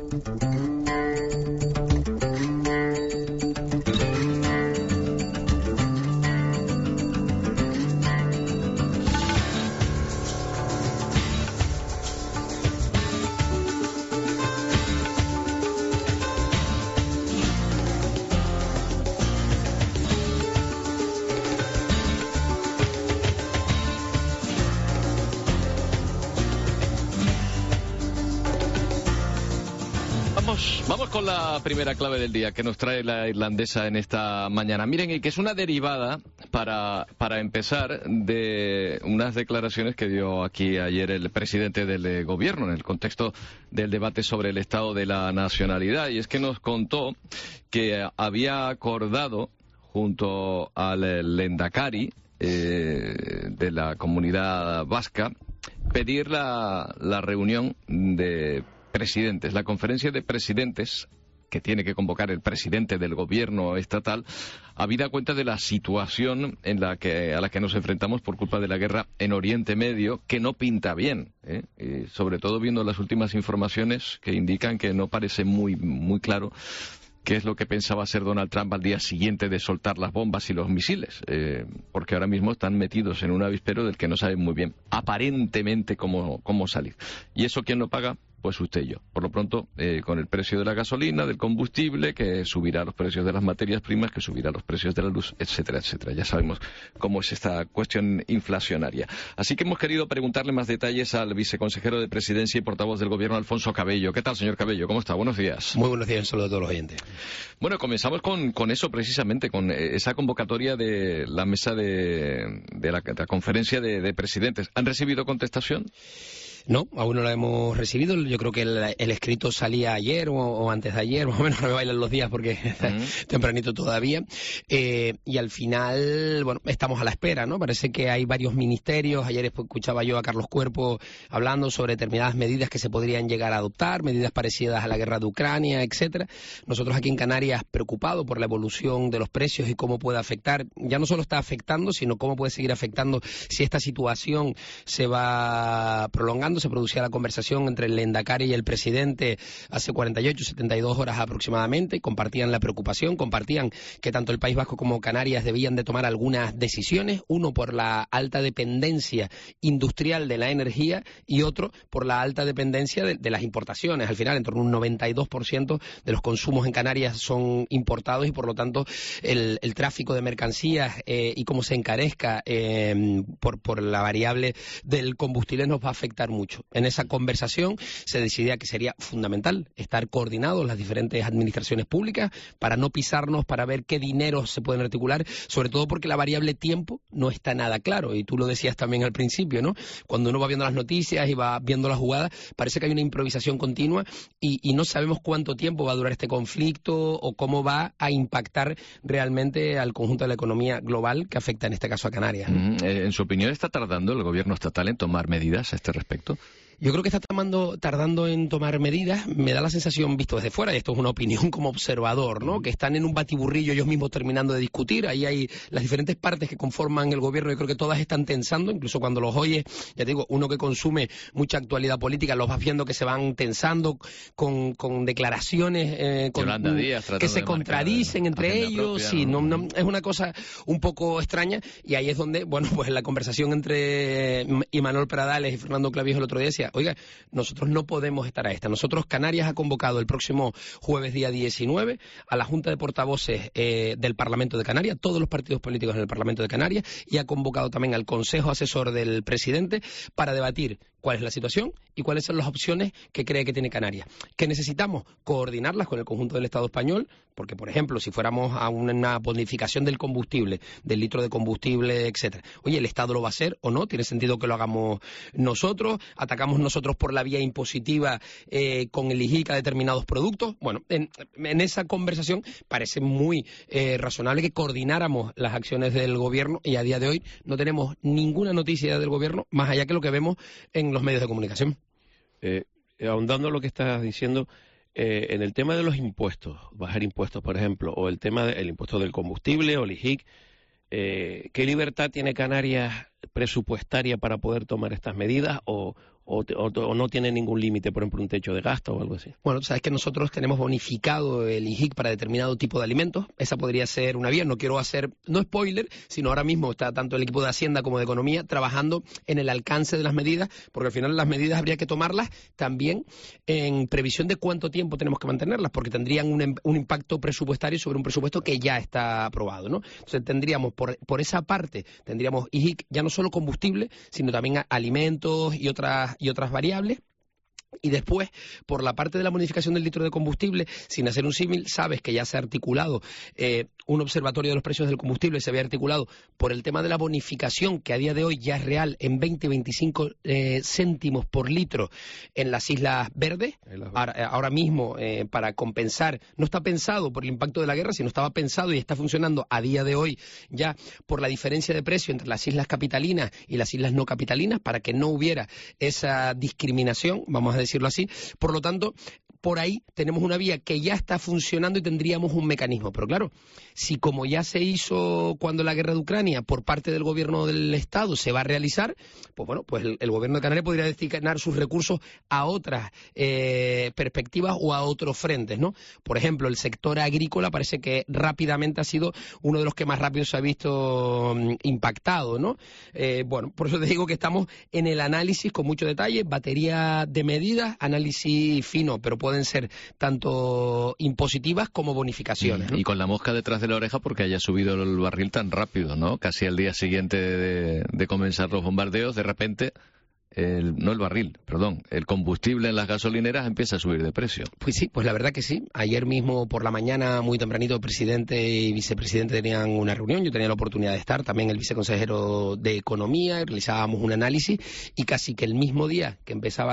Vamos con la primera clave del día que nos trae la irlandesa en esta mañana. Miren, y que es una derivada, para empezar, de unas declaraciones que dio aquí ayer el presidente del gobierno en el contexto del debate sobre el estado de la nacionalidad. Y es que nos contó que había acordado junto al Lehendakari de la comunidad vasca pedir la reunión de presidentes, la conferencia de presidentes que tiene que convocar el presidente del gobierno estatal, habida cuenta de la situación a la que nos enfrentamos por culpa de la guerra en Oriente Medio, que no pinta bien, y sobre todo viendo las últimas informaciones que indican que no parece muy claro qué es lo que pensaba hacer Donald Trump al día siguiente de soltar las bombas y los misiles, porque ahora mismo están metidos en un avispero del que no saben muy bien, aparentemente, cómo salir. ¿Y eso quién lo paga? Pues usted y yo. Por lo pronto, con el precio de la gasolina, del combustible, que subirá los precios de las materias primas, que subirá los precios de la luz, etcétera, etcétera. Ya sabemos cómo es esta cuestión inflacionaria. Así que hemos querido preguntarle más detalles al viceconsejero de Presidencia y portavoz del Gobierno, Alfonso Cabello. ¿Qué tal, señor Cabello? ¿Cómo está? Buenos días. Muy buenos días, un saludo a todos los oyentes. Bueno, comenzamos con eso precisamente, con esa convocatoria de la mesa de la conferencia de presidentes. ¿Han recibido contestación? No, aún no la hemos recibido. Yo creo que el escrito salía ayer o antes de ayer, más o menos, no me bailan los días porque está tempranito todavía. Y al final, bueno, estamos a la espera, ¿no? Parece que hay varios ministerios. Ayer escuchaba yo a Carlos Cuerpo hablando sobre determinadas medidas que se podrían llegar a adoptar, medidas parecidas a la guerra de Ucrania, etcétera. Nosotros aquí en Canarias, preocupados por la evolución de los precios y cómo puede afectar, ya no solo está afectando, sino cómo puede seguir afectando si esta situación se va prolongando. Se producía la conversación entre el Lehendakari y el presidente hace 48, 72 horas aproximadamente, compartían la preocupación, compartían que tanto el País Vasco como Canarias debían de tomar algunas decisiones, uno por la alta dependencia industrial de la energía y otro por la alta dependencia de las importaciones. Al final, en torno a un 92% de los consumos en Canarias son importados y por lo tanto el tráfico de mercancías y cómo se encarezca por la variable del combustible nos va a afectar mucho. En esa conversación se decidía que sería fundamental estar coordinados las diferentes administraciones públicas para no pisarnos, para ver qué dinero se pueden articular, sobre todo porque la variable tiempo no está nada claro, y tú lo decías también al principio, ¿no? Cuando uno va viendo las noticias y va viendo la jugada, parece que hay una improvisación continua y no sabemos cuánto tiempo va a durar este conflicto o cómo va a impactar realmente al conjunto de la economía global que afecta en este caso a Canarias, ¿no? En su opinión, ¿está tardando el gobierno estatal en tomar medidas a este respecto? Yo creo que está tardando en tomar medidas. Me da la sensación, visto desde fuera, y esto es una opinión como observador, ¿no? Que están en un batiburrillo ellos mismos terminando de discutir. Ahí hay las diferentes partes que conforman el gobierno. Yo creo que todas están tensando, incluso cuando los oyes, ya te digo, uno que consume mucha actualidad política, los vas viendo que se van tensando con declaraciones que se contradicen entre ellos. Sí, no, es una cosa un poco extraña, y ahí es donde, bueno, pues la conversación entre Imanol Pradales y Fernando Clavijo el otro día decía, oiga, nosotros no podemos estar a esta. Nosotros, Canarias ha convocado el próximo jueves día 19 a la Junta de Portavoces del Parlamento de Canarias, todos los partidos políticos en el Parlamento de Canarias, y ha convocado también al Consejo Asesor del Presidente para debatir cuál es la situación y cuáles son las opciones que cree que tiene Canarias. ¿Qué necesitamos? Coordinarlas con el conjunto del Estado español, porque, por ejemplo, si fuéramos a una bonificación del combustible, del litro de combustible, etcétera, oye, ¿el Estado lo va a hacer o no? ¿Tiene sentido que lo hagamos nosotros? ¿Atacamos nosotros por la vía impositiva con el IGIC a determinados productos? Bueno, en esa conversación parece muy razonable que coordináramos las acciones del gobierno, y a día de hoy no tenemos ninguna noticia del gobierno, más allá que lo que vemos en los medios de comunicación. Ahondando lo que estás diciendo, en el tema de los impuestos, bajar impuestos, por ejemplo, o el tema del impuesto del combustible o el IGIC, ¿qué libertad tiene Canarias presupuestaria para poder tomar estas medidas o no tiene ningún límite, por ejemplo, un techo de gasto o algo así? Bueno, sabes que nosotros tenemos bonificado el IGIC para determinado tipo de alimentos. Esa podría ser una vía. No quiero hacer, no spoiler, sino ahora mismo está tanto el equipo de Hacienda como de Economía trabajando en el alcance de las medidas, porque al final las medidas habría que tomarlas también en previsión de cuánto tiempo tenemos que mantenerlas, porque tendrían un impacto presupuestario sobre un presupuesto que ya está aprobado, ¿no? Entonces tendríamos, por esa parte, tendríamos IGIC ya no solo combustible, sino también alimentos y otras variables. Y después, por la parte de la bonificación del litro de combustible, sin hacer un símil, sabes que ya se ha articulado un observatorio de los precios del combustible, se había articulado por el tema de la bonificación, que a día de hoy ya es real en 20-25 céntimos por litro en las Islas Verdes. Ahora mismo, para compensar, no está pensado por el impacto de la guerra, sino estaba pensado y está funcionando a día de hoy ya por la diferencia de precio entre las islas capitalinas y las islas no capitalinas, para que no hubiera esa discriminación, vamos a decirlo así. Por lo tanto, por ahí tenemos una vía que ya está funcionando y tendríamos un mecanismo. Pero claro, si como ya se hizo cuando la guerra de Ucrania por parte del gobierno del Estado se va a realizar, pues bueno, pues el gobierno de Canarias podría destinar sus recursos a otras perspectivas o a otros frentes, ¿no? Por ejemplo, el sector agrícola parece que rápidamente ha sido uno de los que más rápido se ha visto impactado, ¿no? Bueno, por eso te digo que estamos en el análisis con mucho detalle, batería de medidas, análisis fino, pero pueden ser tanto impositivas como bonificaciones, ¿no? Y con la mosca detrás de la oreja porque haya subido el barril tan rápido, ¿no? Casi al día siguiente de comenzar los bombardeos, de repente... el combustible en las gasolineras empieza a subir de precio. Pues sí, pues la verdad que sí. Ayer mismo por la mañana, muy tempranito, el presidente y vicepresidente tenían una reunión. Yo tenía la oportunidad de estar, también el viceconsejero de Economía, y realizábamos un análisis y casi que el mismo día que empezaba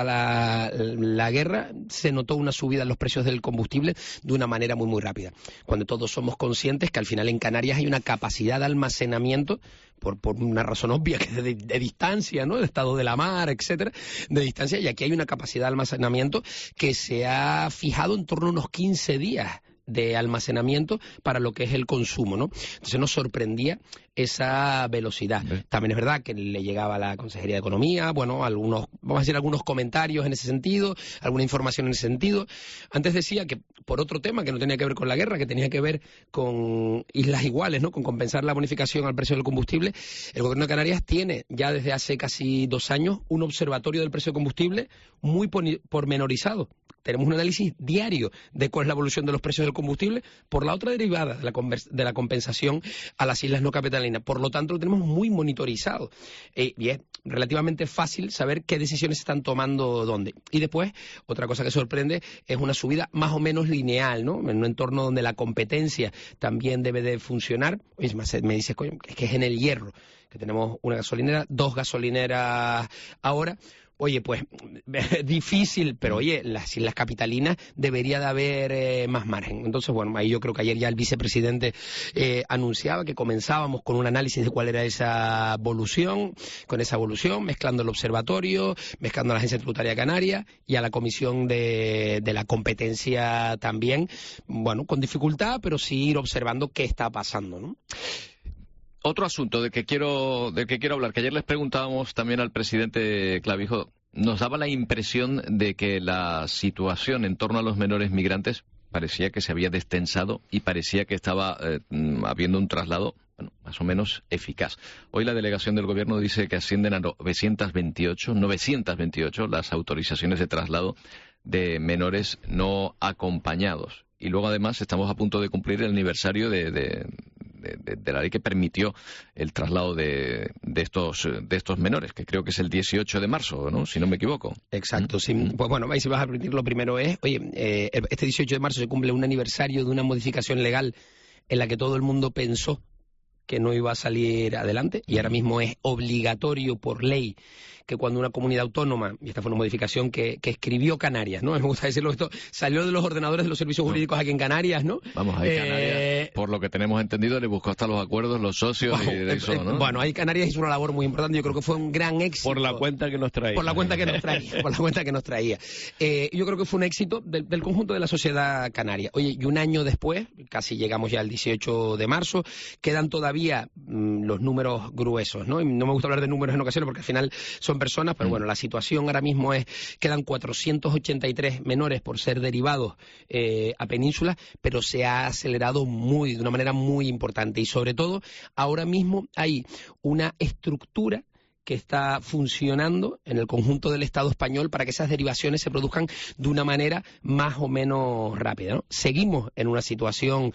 la guerra se notó una subida en los precios del combustible de una manera muy, muy rápida. Cuando todos somos conscientes que al final en Canarias hay una capacidad de almacenamiento por una razón obvia, que es de distancia, ¿no? El estado de la mar, etcétera, de distancia, y aquí hay una capacidad de almacenamiento que se ha fijado en torno a unos 15 días de almacenamiento para lo que es el consumo, ¿no? Entonces nos sorprendía esa velocidad. También es verdad que le llegaba a la Consejería de Economía, bueno, algunos comentarios en ese sentido, alguna información en ese sentido. Antes decía que por otro tema que no tenía que ver con la guerra, que tenía que ver con islas iguales, ¿no? Con compensar la bonificación al precio del combustible, el Gobierno de Canarias tiene ya desde hace casi 2 años un observatorio del precio del combustible muy pormenorizado. Tenemos un análisis diario de cuál es la evolución de los precios del combustible por la otra derivada de la compensación a las islas no capitalinas. Por lo tanto, lo tenemos muy monitorizado. Y es relativamente fácil saber qué decisiones se están tomando dónde. Y después, otra cosa que sorprende es una subida más o menos lineal, ¿no? En un entorno donde la competencia también debe de funcionar. Oye, me dices, coño, es que es en el Hierro, que tenemos una gasolinera, 2 gasolineras ahora. Oye, pues difícil, pero oye, las islas capitalinas debería de haber más margen. Entonces, bueno, ahí yo creo que ayer ya el vicepresidente anunciaba que comenzábamos con un análisis de cuál era esa evolución, mezclando el observatorio, mezclando a la Agencia Tributaria Canaria y a la Comisión de la Competencia también, bueno, con dificultad, pero sí ir observando qué está pasando, ¿no? Otro asunto del que quiero hablar, que ayer les preguntábamos también al presidente Clavijo, nos daba la impresión de que la situación en torno a los menores migrantes parecía que se había destensado y parecía que estaba habiendo un traslado, bueno, más o menos eficaz. Hoy la delegación del gobierno dice que ascienden a 928 las autorizaciones de traslado de menores no acompañados. Y luego además estamos a punto de cumplir el aniversario de la ley que permitió el traslado de estos menores, que creo que es el 18 de marzo, ¿no? Si no me equivoco. Exacto, sí. Pues bueno, ahí si vas a permitir, lo primero es, oye, este 18 de marzo se cumple un aniversario de una modificación legal en la que todo el mundo pensó que no iba a salir adelante y ahora mismo es obligatorio por ley que cuando una comunidad autónoma, y esta fue una modificación que escribió Canarias, ¿no? Me gusta decirlo, esto salió de los ordenadores de los servicios jurídicos aquí en Canarias, ¿no? Vamos, ahí Canarias, por lo que tenemos entendido, le buscó hasta los acuerdos, los socios y de eso, ¿no? Bueno, ahí Canarias hizo una labor muy importante, yo creo que fue un gran éxito. Por la cuenta que nos traía. Por la cuenta que nos traía. Yo creo que fue un éxito del conjunto de la sociedad canaria. Oye, y un año después, casi llegamos ya al 18 de marzo, quedan todavía los números gruesos, ¿no? Y no me gusta hablar de números en ocasiones porque al final son personas, pero bueno, la situación ahora mismo es, quedan 483 menores por ser derivados a Península, pero se ha acelerado de una manera muy importante y sobre todo ahora mismo hay una estructura que está funcionando en el conjunto del Estado español para que esas derivaciones se produzcan de una manera más o menos rápida, ¿no? Seguimos en una situación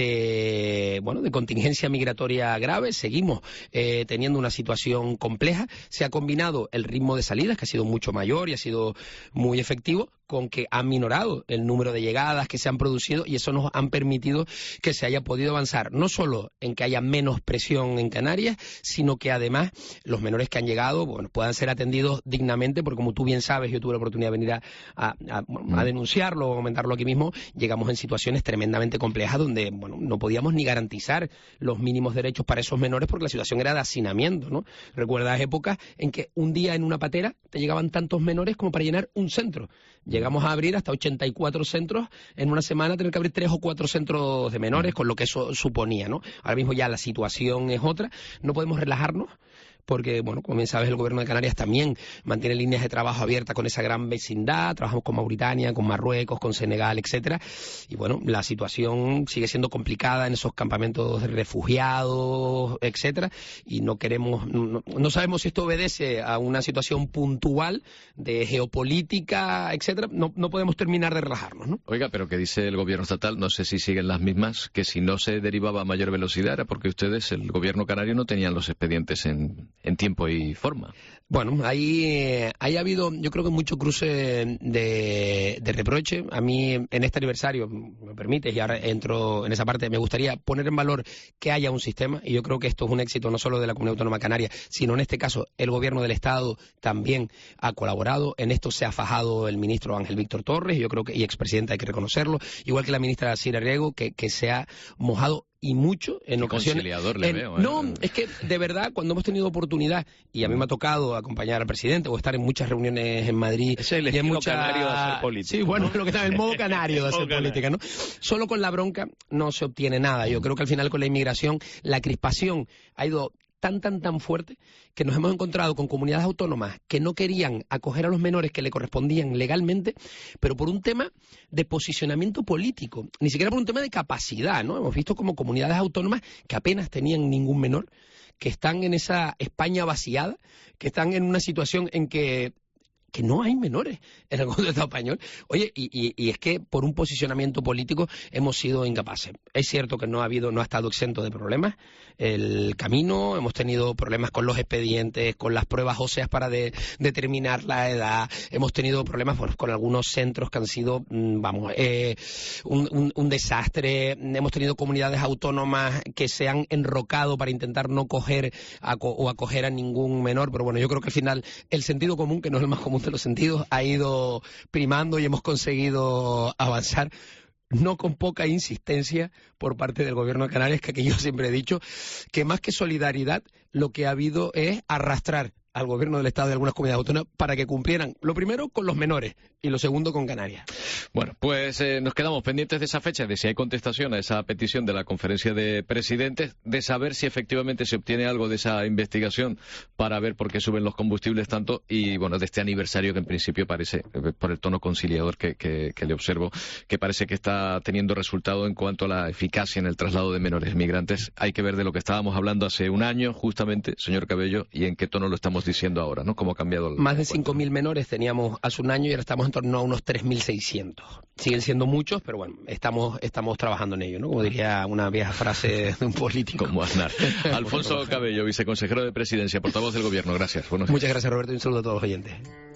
de contingencia migratoria grave, seguimos teniendo una situación compleja. Se ha combinado el ritmo de salidas, que ha sido mucho mayor y ha sido muy efectivo, con que ha minorado el número de llegadas que se han producido y eso nos han permitido que se haya podido avanzar no solo en que haya menos presión en Canarias, sino que además los menores que han llegado puedan ser atendidos dignamente, porque como tú bien sabes, yo tuve la oportunidad de venir a denunciarlo o comentarlo aquí mismo, llegamos en situaciones tremendamente complejas donde no podíamos ni garantizar los mínimos derechos para esos menores porque la situación era de hacinamiento, ¿no? Recuerdas épocas en que un día en una patera te llegaban tantos menores como para llenar un centro. Llegamos a abrir hasta 84 centros en una semana, tener que abrir 3 o 4 centros de menores, con lo que eso suponía, ¿no? Ahora mismo ya la situación es otra, no podemos relajarnos, porque, como bien sabes, el Gobierno de Canarias también mantiene líneas de trabajo abiertas con esa gran vecindad, trabajamos con Mauritania, con Marruecos, con Senegal, etcétera, y la situación sigue siendo complicada en esos campamentos de refugiados, etcétera, y no sabemos si esto obedece a una situación puntual de geopolítica, etcétera, no podemos terminar de relajarnos, ¿no? Oiga, pero que dice el Gobierno estatal, no sé si siguen las mismas, que si no se derivaba a mayor velocidad era porque ustedes, el Gobierno canario, no tenían los expedientes en tiempo y forma. Bueno, ahí ha habido, yo creo que mucho cruce de reproche. A mí, en este aniversario, me permites, y ahora entro en esa parte, me gustaría poner en valor que haya un sistema, y yo creo que esto es un éxito no solo de la Comunidad Autónoma Canaria, sino en este caso el Gobierno del Estado también ha colaborado. En esto se ha fajado el ministro Ángel Víctor Torres, yo creo que, y expresidente, hay que reconocerlo, igual que la ministra Sira Riego, que se ha mojado y mucho en ocasiones. Conciliador le veo. No, es que de verdad, cuando hemos tenido oportunidad, y a mí me ha tocado acompañar al presidente o estar en muchas reuniones en Madrid. Es el estilo canario de hacer política. Sí, bueno, lo que está en el modo canario de hacer política, ¿no? Solo con la bronca no se obtiene nada. Yo creo que al final con la inmigración, la crispación ha ido tan fuerte que nos hemos encontrado con comunidades autónomas que no querían acoger a los menores que le correspondían legalmente, pero por un tema de posicionamiento político, ni siquiera por un tema de capacidad, ¿no? Hemos visto como comunidades autónomas que apenas tenían ningún menor, que están en esa España vaciada, que están en una situación en que no hay menores en el contexto español. Oye, y es que por un posicionamiento político hemos sido incapaces. Es cierto que no ha estado exento de problemas el camino, hemos tenido problemas con los expedientes, con las pruebas óseas para determinar la edad, hemos tenido problemas con algunos centros que han sido, un desastre, hemos tenido comunidades autónomas que se han enrocado para intentar no coger o acoger a ningún menor, pero yo creo que al final el sentido común, que no es el más común de los sentidos, ha ido primando y hemos conseguido avanzar, no con poca insistencia por parte del Gobierno de Canarias, que aquí yo siempre he dicho que más que solidaridad lo que ha habido es arrastrar al Gobierno del Estado y algunas comunidades autónomas para que cumplieran, lo primero con los menores y lo segundo con Canarias. Bueno, pues nos quedamos pendientes de esa fecha, de si hay contestación a esa petición de la Conferencia de Presidentes, de saber si efectivamente se obtiene algo de esa investigación para ver por qué suben los combustibles tanto y, de este aniversario que en principio parece, por el tono conciliador que le observo, que parece que está teniendo resultado en cuanto a la eficacia en el traslado de menores migrantes. Hay que ver de lo que estábamos hablando hace un año, justamente, señor Cabello, y en qué tono lo estamos diciendo ahora, ¿no? ¿Cómo ha cambiado? Más de 5.000 menores teníamos hace un año y ahora estamos en torno a unos 3.600. Siguen siendo muchos, pero estamos trabajando en ello, ¿no? Como diría una vieja frase de un político. Como Aznar. Alfonso Cabello, viceconsejero de Presidencia, portavoz del Gobierno. Gracias. Muchas gracias, Roberto, y un saludo a todos los oyentes.